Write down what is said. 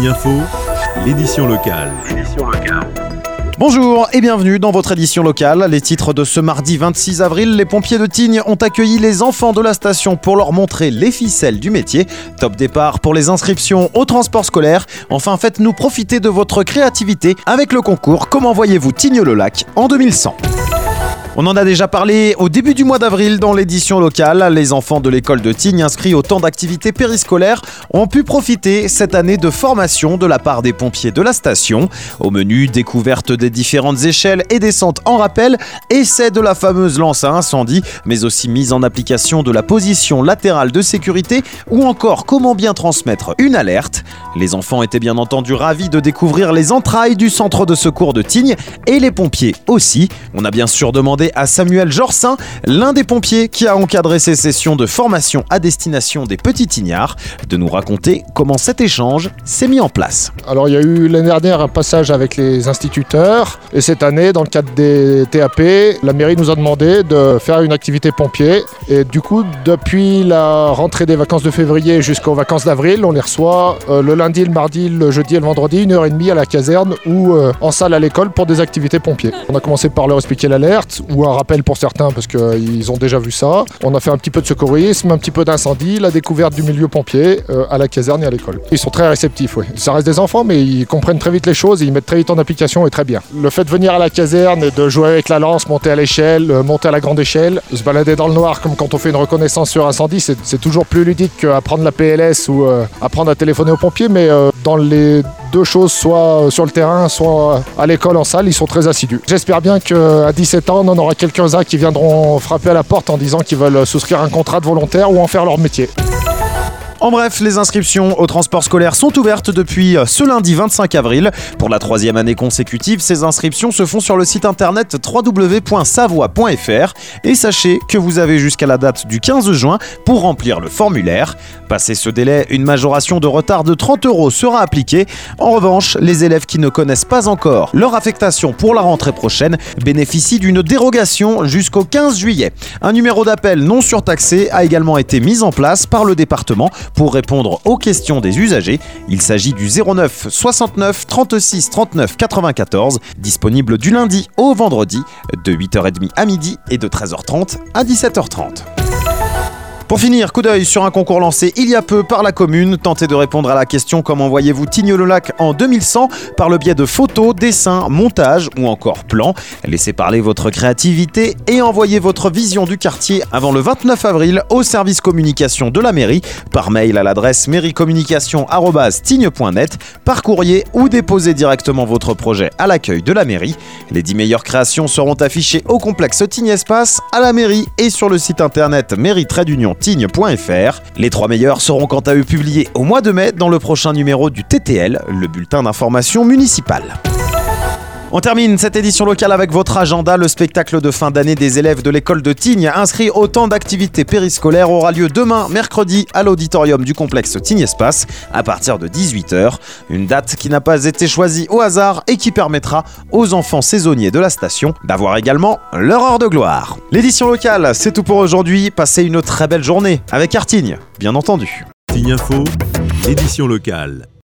Tignes Info, l'édition locale. Bonjour et bienvenue dans votre édition locale. Les titres de ce mardi 26 avril, les pompiers de Tignes ont accueilli les enfants de la station pour leur montrer les ficelles du métier. Top départ pour les inscriptions au transport scolaire. Enfin, faites-nous profiter de votre créativité avec le concours Comment voyez-vous Tignes-le-Lac en 2100. On en a déjà parlé au début du mois d'avril dans l'édition locale. Les enfants de l'école de Tignes inscrits au temps d'activités périscolaires ont pu profiter cette année de formation de la part des pompiers de la station. Au menu, découverte des différentes échelles et descente en rappel, essai de la fameuse lance à incendie, mais aussi mise en application de la position latérale de sécurité ou encore comment bien transmettre une alerte. Les enfants étaient bien entendu ravis de découvrir les entrailles du centre de secours de Tignes et les pompiers aussi. On a bien sûr demandé à Samuel Jorsin, l'un des pompiers qui a encadré ces sessions de formation à destination des petits Tignards, de nous raconter comment cet échange s'est mis en place. Alors il y a eu l'année dernière un passage avec les instituteurs et cette année dans le cadre des TAP, la mairie nous a demandé de faire une activité pompier et du coup depuis la rentrée des vacances de février jusqu'aux vacances d'avril, on les reçoit le lundi, le mardi, le jeudi et le vendredi 1h30 à la caserne ou en salle à l'école pour des activités pompiers. On a commencé par leur expliquer l'alerte ou un rappel pour certains parce qu'ils ont déjà vu ça. On a fait un petit peu de secourisme, un petit peu d'incendie, la découverte du milieu pompier à la caserne et à l'école. Ils sont très réceptifs, oui. Ça reste des enfants, mais ils comprennent très vite les choses et ils mettent très vite en application et très bien. Le fait de venir à la caserne et de jouer avec la lance, monter à l'échelle, monter à la grande échelle, se balader dans le noir comme quand on fait une reconnaissance sur incendie, c'est toujours plus ludique qu'apprendre la PLS ou apprendre à téléphoner aux pompiers, mais dans les deux choses, soit sur le terrain, soit à l'école en salle, ils sont très assidus. J'espère bien qu'à 17 ans, on en aura quelques-uns qui viendront frapper à la porte en disant qu'ils veulent souscrire un contrat de volontaire ou en faire leur métier. En bref, les inscriptions au transport scolaire sont ouvertes depuis ce lundi 25 avril. Pour la 3e année consécutive, ces inscriptions se font sur le site internet www.savoie.fr et sachez que vous avez jusqu'à la date du 15 juin pour remplir le formulaire. Passé ce délai, une majoration de retard de 30 € sera appliquée. En revanche, les élèves qui ne connaissent pas encore leur affectation pour la rentrée prochaine bénéficient d'une dérogation jusqu'au 15 juillet. Un numéro d'appel non surtaxé a également été mis en place par le département pour répondre aux questions des usagers. Il s'agit du 09 69 36 39 94, disponible du lundi au vendredi de 8h30 à midi et de 13h30 à 17h30. Pour finir, coup d'œil sur un concours lancé il y a peu par la commune. Tentez de répondre à la question Comment voyez-vous Tignes-le-Lac en 2100 par le biais de photos, dessins, montages ou encore plans. Laissez parler votre créativité et envoyez votre vision du quartier avant le 29 avril au service communication de la mairie par mail à l'adresse mairiecommunication@tignes.net, par courrier ou déposez directement votre projet à l'accueil de la mairie. Les 10 meilleures créations seront affichées au complexe Tignes Espace, à la mairie et sur le site internet mairie-tignes.fr. Les 3 meilleurs seront quant à eux publiés au mois de mai dans le prochain numéro du TTL, le bulletin d'information municipale. On termine cette édition locale avec votre agenda. Le spectacle de fin d'année des élèves de l'école de Tignes inscrit au temps d'activités périscolaires aura lieu demain, mercredi, à l'auditorium du complexe Tignes Espace à partir de 18h. Une date qui n'a pas été choisie au hasard et qui permettra aux enfants saisonniers de la station d'avoir également leur heure de gloire. L'édition locale, c'est tout pour aujourd'hui. Passez une très belle journée avec Tignes, bien entendu. Tignes Info, l'édition locale.